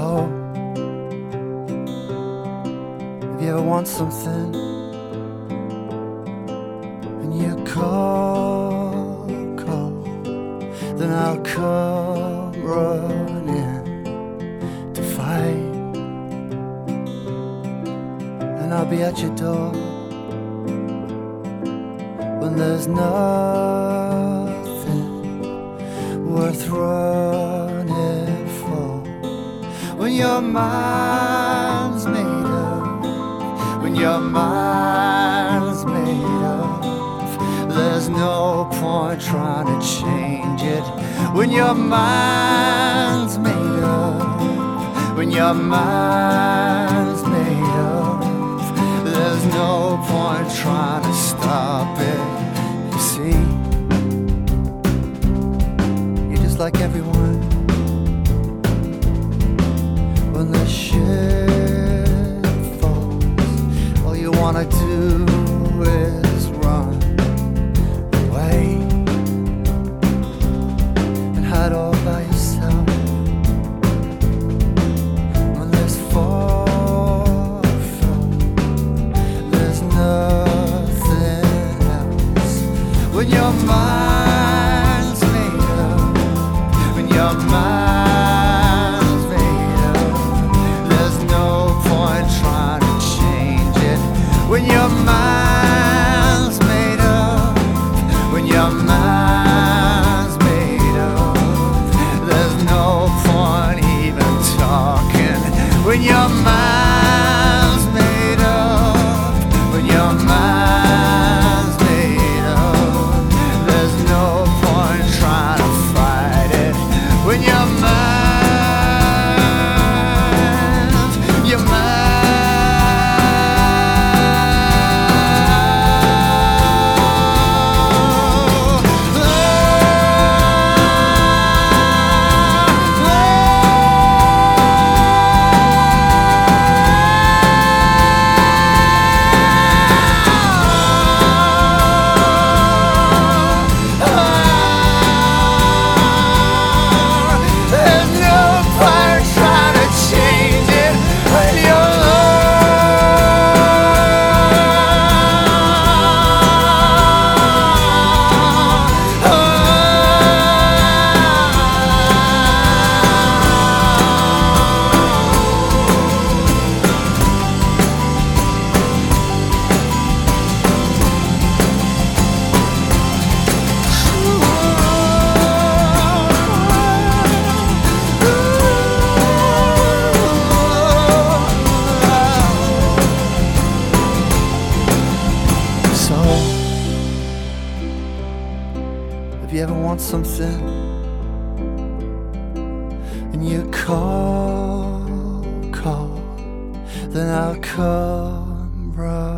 So, if you ever want something and you call, then I'll come running to fight, and I'll be at your door when there's nothing worth running for. When your mind's made up, when your mind's made up, there's no point trying to change it. When your mind's made up, when your mind's made up, there's no point trying to stop it. You see, you're just like everyone. When the shit falls, all you wanna do is run away and hide all by yourself. When there's fall from, there's nothing else. When your mind's made up, when your mind's made up, there's no point trying to change it. When your mind's made up, when your mind's made up, there's no point even talking. When your mind's made up, when your mind's made up, there's no point trying to fight it. When your mind's, your mind. If you ever want something and you call, then I'll come right.